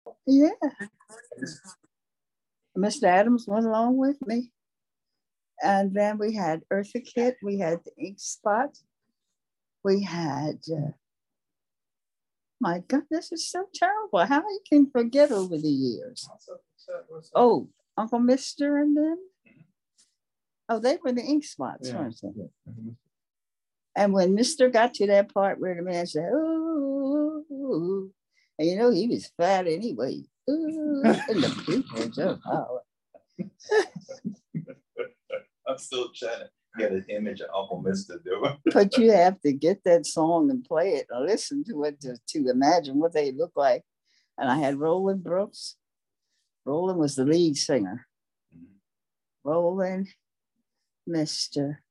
Yeah. Mr. Adams went along with me. And then we had Eartha Kitt, we had the Ink Spot, we had, my God, this is so terrible. How you can forget over the years? Oh, Uncle Mister and them? Oh, they were the Ink Spots, weren't they? And when Mister got to that part where the man said, ooh, and you know, he was fat anyway. Ooh, and the people just holler. I'm still trying to get an image of Uncle Mister doing. But you have to get that song and play it and listen to it to imagine what they look like. And I had Roland Brooks. Roland was the lead singer. Roland, Mister.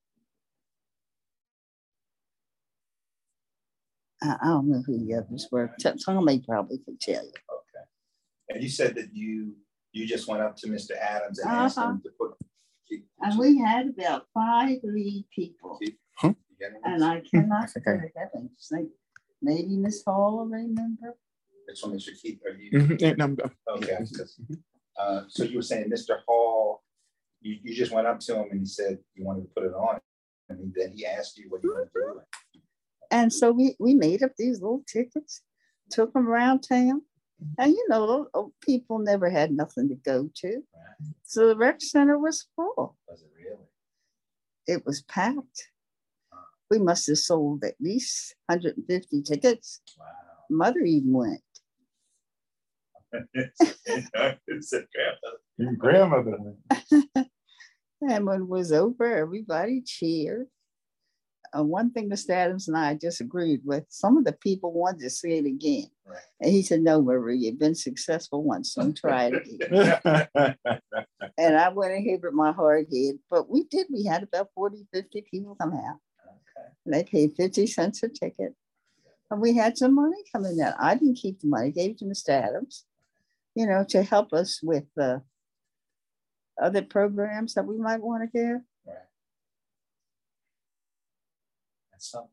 I don't know who the others were. Tommy probably could tell you. Okay. And you said that you just went up to Mr. Adams and asked him to put. And we had about 5 lead people. Huh? And I cannot think. Maybe Miss Hall, remember? That's what Mr. Keith, are you? Okay. So you were saying Mr. Hall, you just went up to him and he said you wanted to put it on. And then he asked you what you wanted to do. And so we made up these little tickets, took them around town. And you know, people never had nothing to go to. Right. So the rec center was full. Was it really? It was packed. We must have sold at least 150 tickets. Wow. Mother even went. Your grandmother went. And when it was over, everybody cheered. One thing Mr. Adams and I disagreed with, some of the people wanted to see it again. Right. And he said, no, Marie, you've been successful once, so try it again. And I went ahead with my hard head, but we did. We had about 40, 50 people come out. Okay. And they paid 50 cents a ticket. And we had some money coming in. I didn't keep the money, gave it to Mr. Adams, you know, to help us with other programs that we might want to give. Right. Something.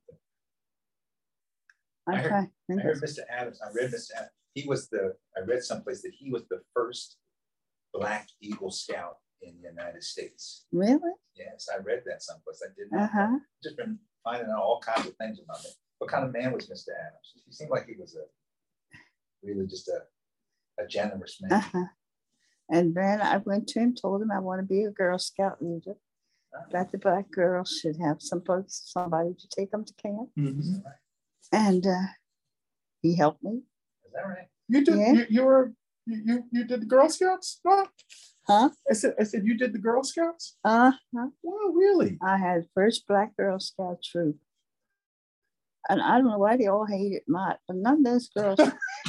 I heard Mr. Adams. I read Mr. Adams. I read someplace that he was the first Black Eagle Scout in the United States. Really? Yes, I read that someplace. I did not. Just been finding out all kinds of things about it. What kind of man was Mr. Adams? He seemed like he was really just a generous man. And then I went to him, told him I want to be a Girl Scout leader. That the Black girls should have somebody to take them to camp. Mm-hmm. And he helped me. Is that right? You did. Yeah. You did the Girl Scouts? Huh? I said you did the Girl Scouts? Wow, really? I had first Black Girl Scout troop. And I don't know why they all hated Mott, but none of those girls,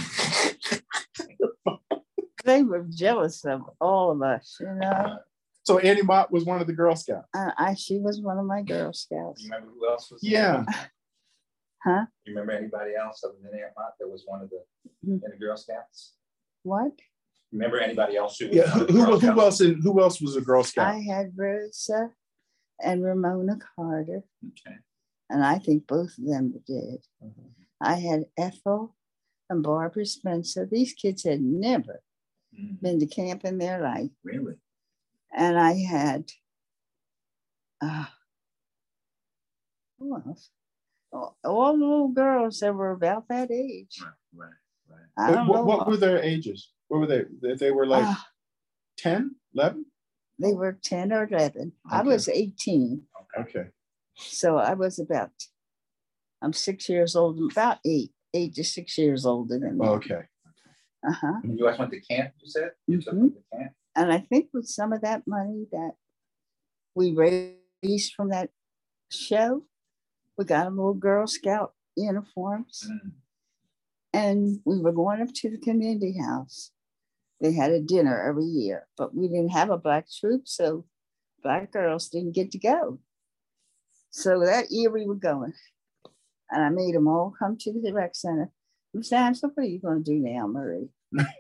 they were jealous of all of us, you know. So Annie Mott was one of the Girl Scouts. She was one of my Girl Scouts. You remember who else was? Yeah. Huh? You remember anybody else other than Annie Mott that was one of the in the Girl Scouts? What? Remember anybody else who? Who else was a Girl Scout? I had Rosa and Ramona Carter. Okay. And I think both of them did. Mm-hmm. I had Ethel and Barbara Spencer. These kids had never been to camp in their life. Really? And I had, who else? All little girls that were about that age. Right. I don't know. What were their ages? What were they? They were like 10, 11? They were 10 or 11. Okay. I was 18. Okay. So I was I'm 6 years old, about 8 to 6 years older than me. Okay. And you guys went to camp, you said? You took them to camp? And I think with some of that money that we raised from that show, we got them little Girl Scout uniforms. And we were going up to the community house. They had a dinner every year, but we didn't have a Black troop, so Black girls didn't get to go. So that year we were going. And I made them all come to the rec center. Mr. Hansel, what are you going to do now, Marie?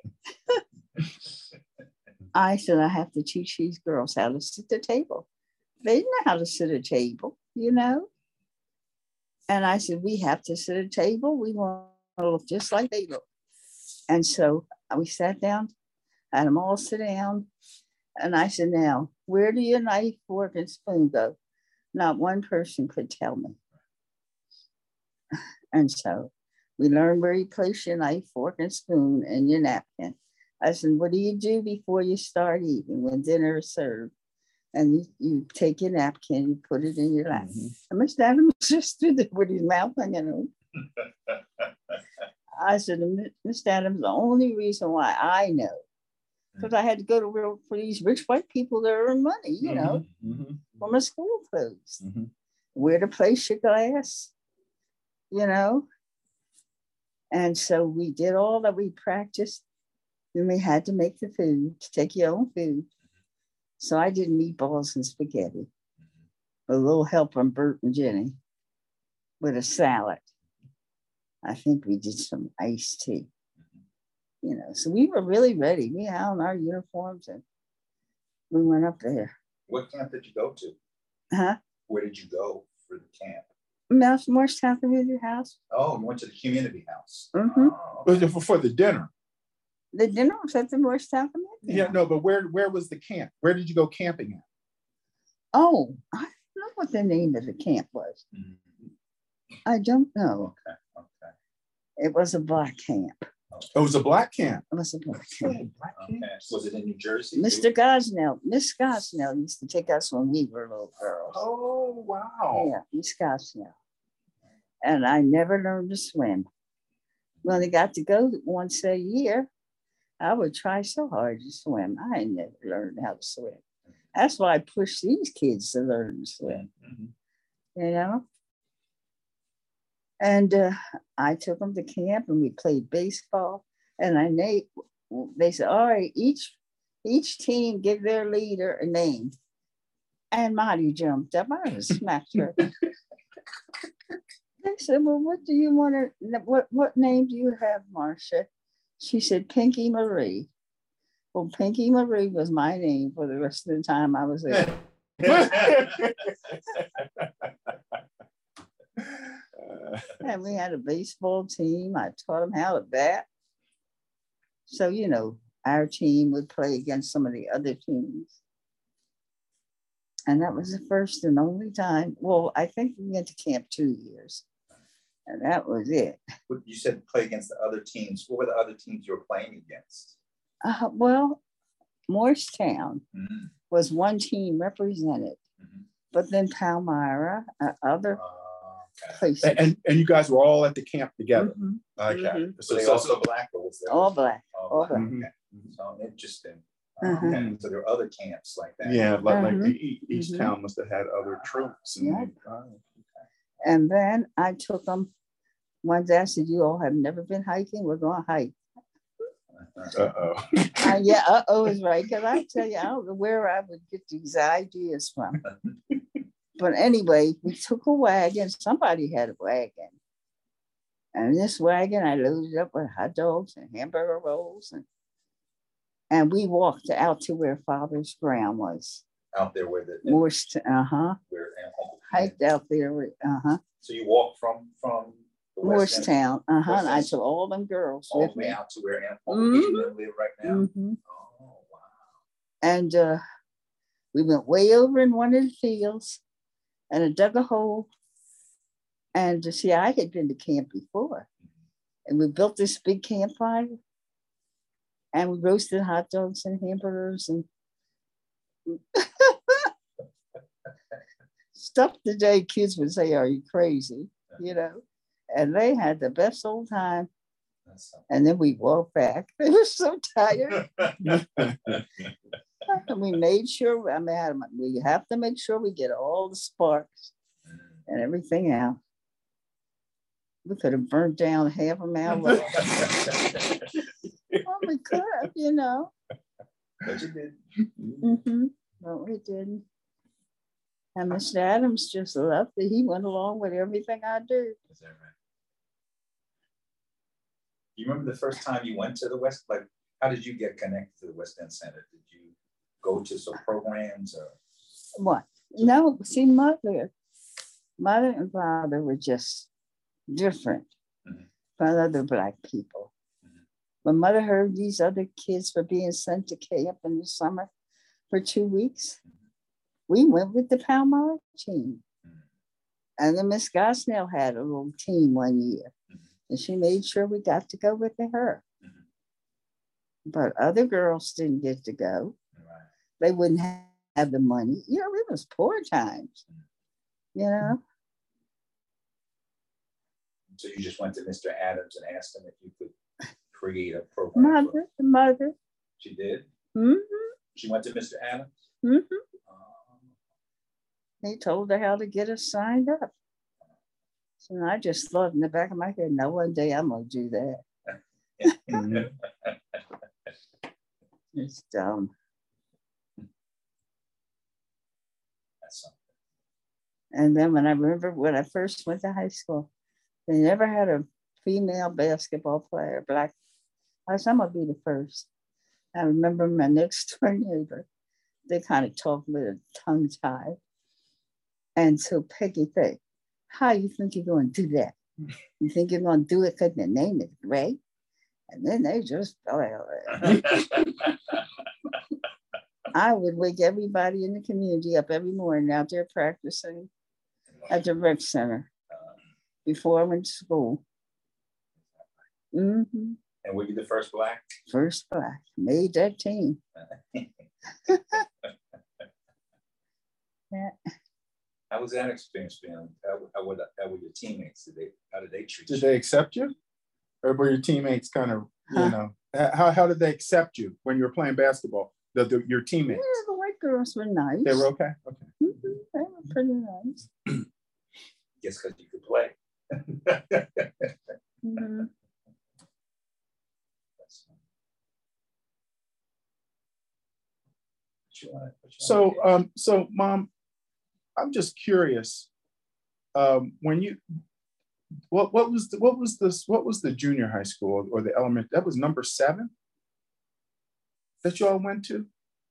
I said, I have to teach these girls how to sit at the table. They didn't know how to sit at a table, you know? And I said, we have to sit at a table. We want to look just like they look. And so we sat down, had them all sit down. And I said, now, where do your knife, fork, and spoon go? Not one person could tell me. And so we learned where you place your knife, fork, and spoon in your napkin. I said, what do you do before you start eating when dinner is served? And you take your napkin, you put it in your lap. And Mr. Adams just stood there with his mouth hanging open. I said, Mr. Adams, the only reason why I know, because I had to go to work for these rich white people that earn money, you know, for my school clothes. Where to place your glass, you know. And so we did all that. We practiced. Then we had to make the food, to take your own food. So I did meatballs and spaghetti, with a little help from Bert and Jenny, with a salad. I think we did some iced tea, you know. So we were really ready. We had on our uniforms and we went up there. What camp did you go to? Huh? Where did you go for the camp? Morristown Community House. Oh, you went to the community house. Oh. For the dinner. The dinner was at the Morristown Community House. No, but where was the camp? Where did you go camping at? Oh, I don't know what the name of the camp was. I don't know. Okay. It was a black camp. Oh, it was a black camp. It was a black camp. Okay. Was it in New Jersey? Miss Gosnell used to take us when we were little girls. Oh, wow. Yeah, Miss Gosnell. And I never learned to swim. When I got to go once a year, I would try so hard to swim. I never learned how to swim. That's why I push these kids to learn to swim. You know? And I took them to camp and we played baseball. And they said, all right, each team give their leader a name. And Marty jumped up. I was smacked her. They said, well, what do you want to, what name do you have, Marcia? She said, Pinky Marie. Well, Pinky Marie was my name for the rest of the time I was there. And we had a baseball team. I taught them how to bat. So, you know, our team would play against some of the other teams. And that was the first and only time. Well, I think we went to camp 2 years. And that was it. You said play against the other teams. What were the other teams you were playing against? Well, Morristown was one team represented. But then Palmyra, other places. And you guys were all at the camp together. Okay. So they also black? Or was there all black. All black. Okay. So interesting. Okay. So there are other camps like that. Yeah, like each town must have had other troops. And then I took them. One day I said, you all have never been hiking? We're going to hike. Yeah, is right. Because I tell you, I don't know where I would get these ideas from. But anyway, we took a wagon. Somebody had a wagon. And this wagon, I loaded up with hot dogs and hamburger rolls. And we walked out to where Father's ground was. Out there where the... Where hiked out there. So you walked from Morristown. And I took all them girls all with the way me. out to where Uncle live right now. Oh, wow. And we went way over in one of the fields and I dug a hole. And to see, I had been to camp before. And we built this big campfire. And we roasted hot dogs and hamburgers and stuff today kids would say, are you crazy? You know? And they had the best old time. And then we walked back. They were so tired. And we made sure, we have to make sure we get all the sparks and everything out. We could have burnt down half a mile. Well, we could have, you know. But you did. But we didn't. And Mr. Adams just loved it. He went along with everything I do. Is that right? You remember the first time you went to the West? Like, how did you get connected to the West End Center? Did you go to some programs or? What? No, see, mother and father were just different from other Black people. when mother heard these other kids were being sent to camp in the summer for 2 weeks, we went with the Palmyra team. And then Miss Gosnell had a little team one year, and she made sure we got to go with her. But other girls didn't get to go. They wouldn't have the money. You know, it was poor times, you know. So you just went to Mr. Adams and asked him if you could create a program? Mother. She did? Mm-hmm. She went to Mr. Adams? Mm-hmm. He told her how to get us signed up. So I just thought in the back of my head, no, one day I'm going to do that. It's dumb. That's something. And then when I first went to high school, they never had a female basketball player, black. I said, I'm going to be the first. I remember my next door neighbor, they kind of talked with a tongue tie. And so Peggy said, how you think you're going to do that? You think you're going to do it because the name is Ray? And then they just fell out. I would wake everybody in the community up every morning out there practicing at the rec center before I went to school. Mm-hmm. And were you the first black? First black. Made that team. Yeah. How was that experience being? How were your teammates? How did they treat you? Did they accept you? Or were your teammates kind of, you know, how did they accept you when you were playing basketball? Your teammates? Yeah, the white girls were nice. They were okay? Okay. Mm-hmm. They were pretty nice. Guess because you could play. Mm-hmm. So Mom, I'm just curious. When you, what was the junior high school or the elementary? That was number 7 that you all went to?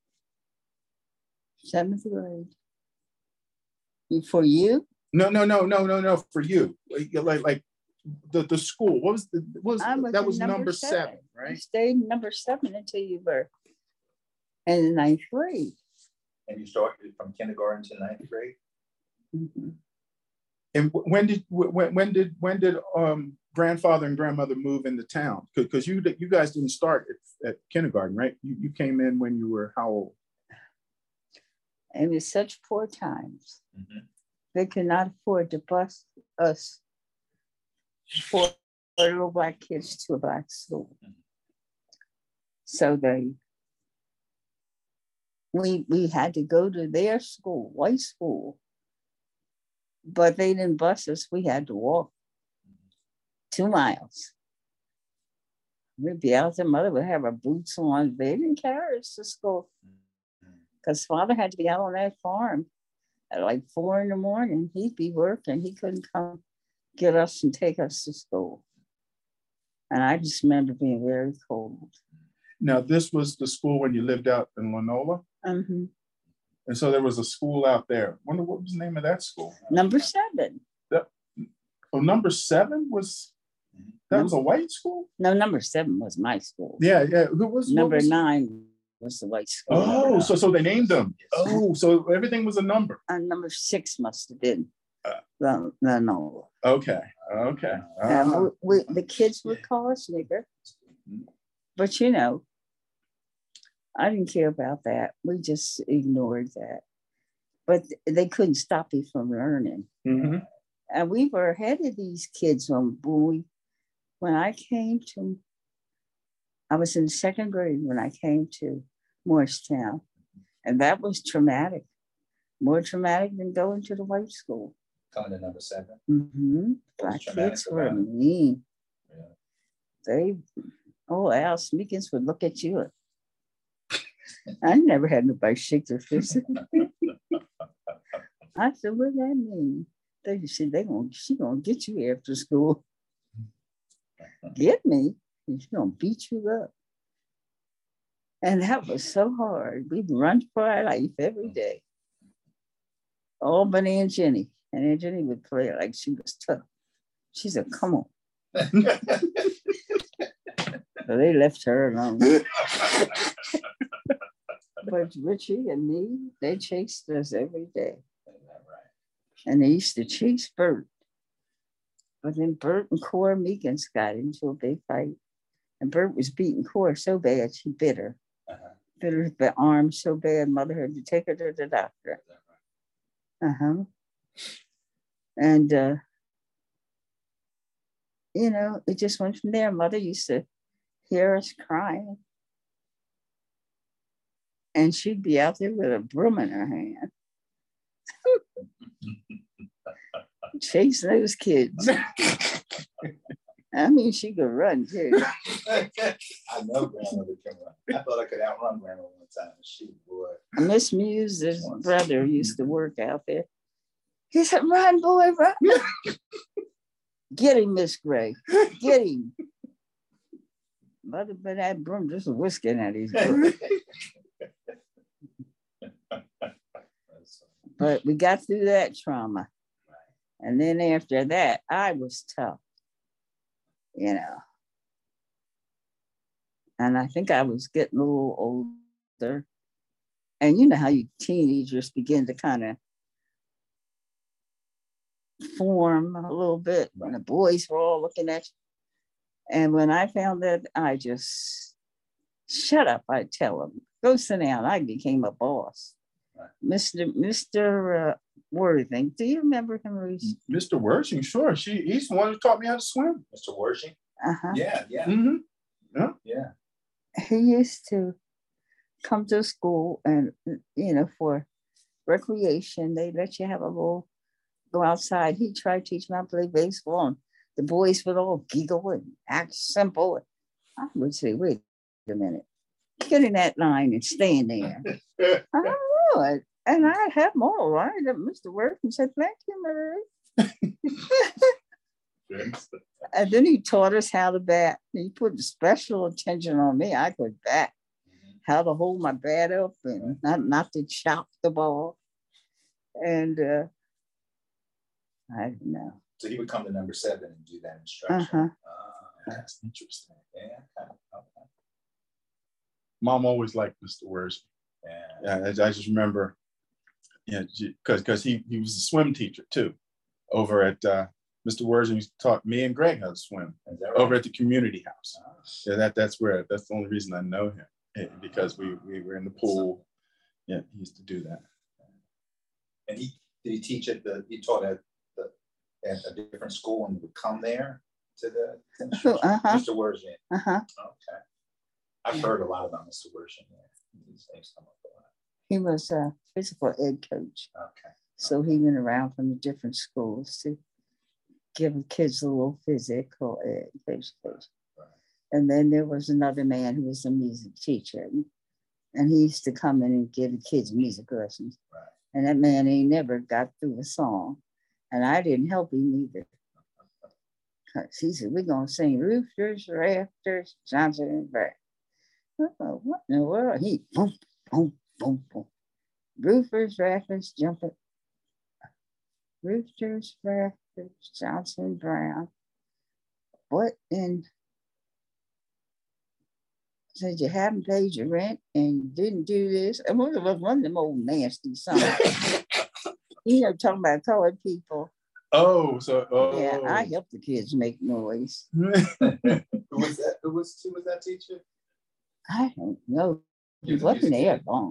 7th grade. For you? No. For you, like the school. What was that? Was number 7, right? You stayed number 7 until you were in the 9th grade. And you started from kindergarten to 9th grade. Mm-hmm. And when did grandfather and grandmother move into town? Because you guys didn't start at kindergarten, right? You came in when you were how old? And it's such poor times. Mm-hmm. They could not afford to bus us 4 little black kids to a black school. Mm-hmm. So we had to go to their school, white school. But they didn't bus us. We had to walk 2 miles. We'd be out there. Mother would have her boots on. They didn't carry us to school because Father had to be out on that farm at like 4 a.m. He'd be working. He couldn't come get us and take us to school. And I just remember being very cold. Now, this was the school when you lived out in Lenola? Mm-hmm. And so there was a school out there. Wonder what was the name of that school? Number 7. Number 7 was, that was a white school? No, number 7 was my school. Yeah. Who was number 9 was the white school. Oh, so they named them. Oh, so everything was a number. And number 6 must have been no. Okay. The kids would call us nigger. But you know, I didn't care about that. We just ignored that. But they couldn't stop me from learning. Mm-hmm. And we were ahead of these kids when I came to, I was in 2nd grade when I came to Morristown. And that was traumatic. More traumatic than going to the white school. Coming to number 7. Mm-hmm. Black kids were mean. Yeah. Al Smeekins would look at you. I never had nobody shake their fist at me. I said, what does that mean? They said, she gonna get you after school. Get me? And she's gonna beat you up. And that was so hard. We'd run for our life every day. Albany and Jenny. And Aunt Jenny would play like she was tough. She said, come on. So they left her alone. But Richie and me, they chased us every day. And they used to chase Bert. But then Bert and Cora Meekins got into a big fight. And Bert was beating Cora so bad, she bit her. Bit her the arm so bad, mother had to take her to the doctor. And, you know, it just went from there. Mother used to hear us crying. And she'd be out there with a broom in her hand. Chasing those kids. I mean, she could run too. I know grandmother can run. I thought I could outrun grandma one time. She would. Miss Muse's brother used to work out there. He said, "Run, boy, run." Get him, Miss Gray. Get him. Mother, but that broom just whisking at his broom. But we got through that trauma. And then after that, I was tough, you know. And I think I was getting a little older. And you know how you teenagers begin to kind of form a little bit when the boys were all looking at you. And when I found that, I just, shut up, I tell them. Go sit down. I became a boss. Mr. Worthing, do you remember him, Reese? Mr. Worthing, sure. He's the one who taught me how to swim. Mr. Worthing? Yeah. Yeah. He used to come to school and, you know, for recreation, they let you have a little, go outside. He tried to teach me how to play baseball, and the boys would all giggle and act simple. I would say, wait a minute, get in that line and stand there. I don't know it. And I had more right. Mr. Worthing said, "Thank you, Mary." And then he taught us how to bat. He put special attention on me. I could bat, how to hold my bat up and not to chop the ball. And I don't know. So he would come to number 7 and do that instruction. That's interesting. Yeah. Okay. Mom always liked Mr. Worthing. Yeah, I just remember, because he was a swim teacher too, over at Mr. Worthing taught me and Greg how to swim over at the community house. Yeah, that's the only reason I know him, because we were in the pool. Yeah, he used to do that. And he taught at a different school and would come there to the Mr. Worthing. Okay. I've heard a lot about Mr. Worthing. These names come up a lot. He was a physical ed coach. Okay. So he went around from the different schools to give the kids a little physical education. Right. And then there was another man who was a music teacher. And he used to come in and give the kids music lessons. Right. And that man, he never got through a song. And I didn't help him either. Because he said, we're going to sing roofers, rafters, Johnson and Brad. Oh, what in the world? He boom, boom, boom, boom. Roofers, rafters, jumping. Roosters, rafters, Johnson Brown. What in? Said you haven't paid your rent and you didn't do this. And it was one of them old nasty songs. You know, talking about colored people. Yeah, I helped the kids make noise. Who was that teacher? I don't know. He wasn't there long.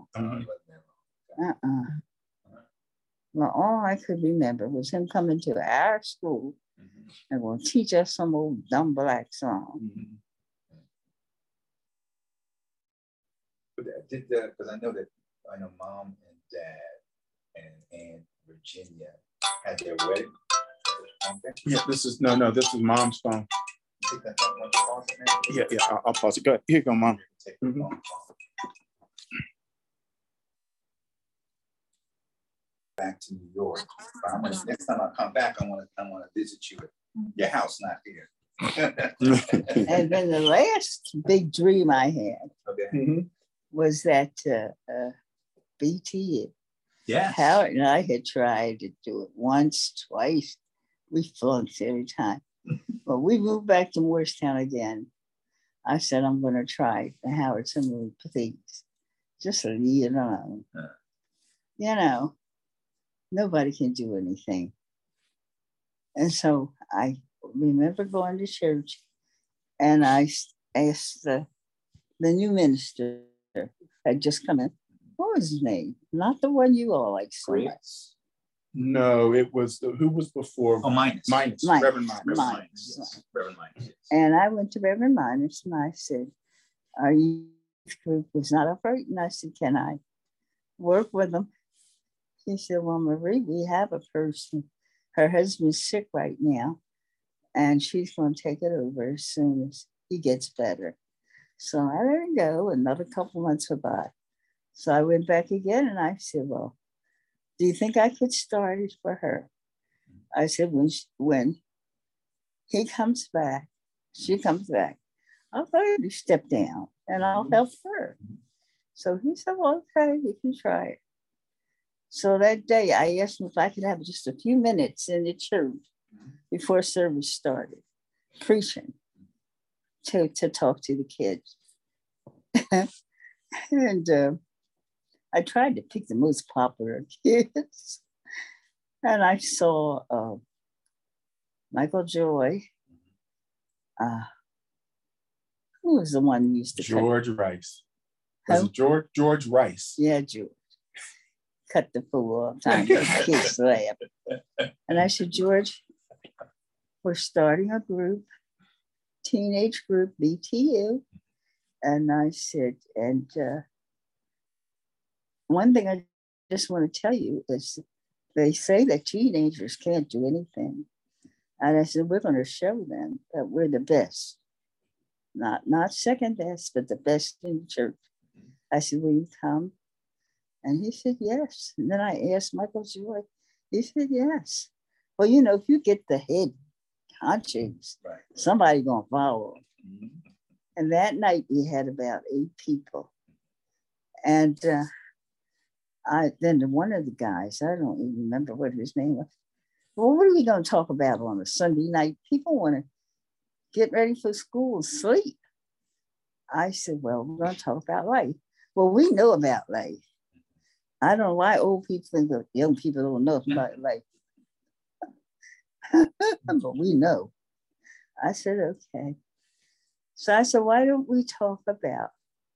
Well, all I could remember was him coming to our school and will teach us some old dumb black song. Because I know Mom and Dad and Aunt Virginia had their wedding. Yeah, this is Mom's phone. Yeah, I'll pause it. Go ahead. Here you go, Mom. Back to New York. Next time I come back, I want to visit you at your house, not here. And then the last big dream I had was that BT. Yeah. Howard and I had tried to do it once, twice. We flunked every time. But we moved back to Morristown again. I said, I'm going to try the Howard Assembly, please. Just leave it alone. You know, nobody can do anything. And so I remember going to church, and I asked the new minister had just come in. What was his name? Not the one you all like so much. No, it was who was before? Oh, Minus. Reverend Minus. Reverend Minus. And I went to Reverend Minus, and I said, our youth group was not upright. And I said, can I work with them? He said, well, Marie, we have a person. Her husband's sick right now, and she's going to take it over as soon as he gets better. So I let her go. Another couple months went by. So I went back again, and I said, well, do you think I could start it for her? I said, when he comes back, she comes back, I'll let you step down, and I'll help her. So he said, well, okay, you can try it. So that day, I asked him if I could have just a few minutes in the church before service started, preaching to talk to the kids. And I tried to pick the most popular kids. And I saw Michael Joy. Who was the one who used to George Rice. Was it George Rice? Yeah, George. Cut the fool all the time. The kids laugh. And I said, George, we're starting a group, teenage group, BTU. And I said, and one thing I just want to tell you is they say that teenagers can't do anything. And I said, we're going to show them that we're the best. Not second best, but the best in the church. I said, will you come? And he said, yes. And then I asked Michael Joy. He said, yes. Well, you know, if you get the head conscience, right, somebody's going to follow. Mm-hmm. And that night we had about 8 people. And then one of the guys, I don't even remember what his name was. Well, what are we going to talk about on a Sunday night? People want to get ready for school, sleep. I said, well, we're going to talk about life. Well, we know about life. I don't know why old people think that young people don't know about life. But we know. I said, okay. So I said, why don't we talk about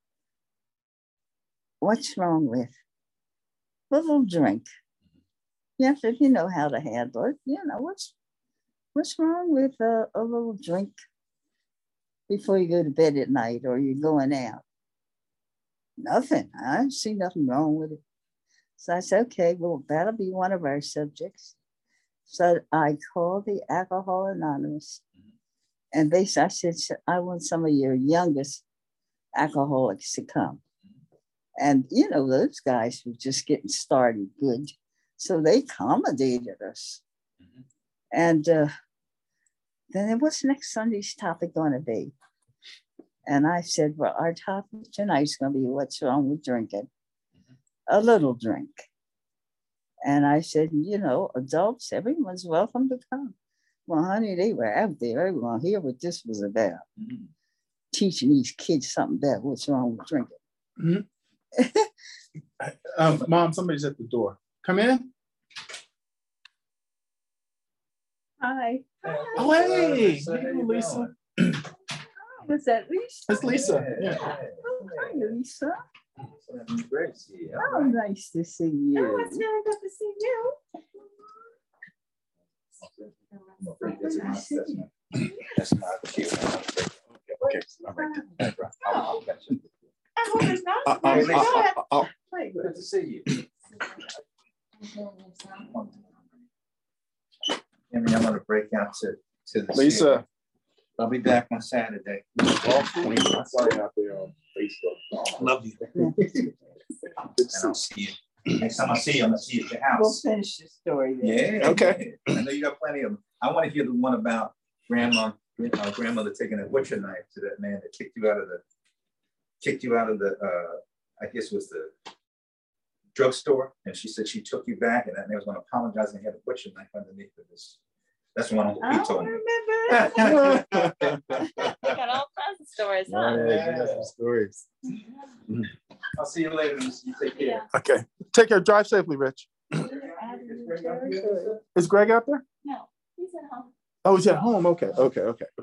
what's wrong with a little drink? Yes, if you know how to handle it, you know, what's wrong with a little drink before you go to bed at night or you're going out? Nothing. I don't see nothing wrong with it. So I said, okay, well, that'll be one of our subjects. So I called the Alcohol Anonymous, and I said, I want some of your youngest alcoholics to come. And, you know, those guys were just getting started good. So they accommodated us. Mm-hmm. And then what's next Sunday's topic going to be? And I said, well, our topic tonight is going to be what's wrong with drinking. A little drink. And I said, you know, adults, everyone's welcome to come. Well, honey, they were out there. Everyone hear what this was about. Mm-hmm. Teaching these kids something about what's wrong with drinking. Mm-hmm. Mom, somebody's at the door. Come in. Hi. Oh, hey. Hey, Lisa. Was that Lisa? It's Lisa. Yeah. Oh, hi, Lisa. Great to see you. Oh, nice to see you. Oh, it's really good to see you. That's my cue. Okay. All right. Oh. I hope it's not. Good to see you. I'm going to break out to the Lisa. studio. I'll be back on Saturday. I saw you out there on Facebook. Love you. And I'll see you. Next time I see you, I'm going to see you at your house. We'll finish the story there. Yeah. Okay. I know you got plenty of them. I want to hear the one about grandmother taking a butcher knife to that man that kicked you out of the I guess it was the drugstore, and she said she took you back, and that man was going to apologize, and he had a butcher knife underneath of this. That's one Uncle Pete told me. I remember. Got all some stories, huh? Yeah, got some stories. I'll see you later. You take care. Yeah. Okay. Take care. Drive safely, Rich. Is Greg out there? No, he's at home. Oh, he's at home. Okay.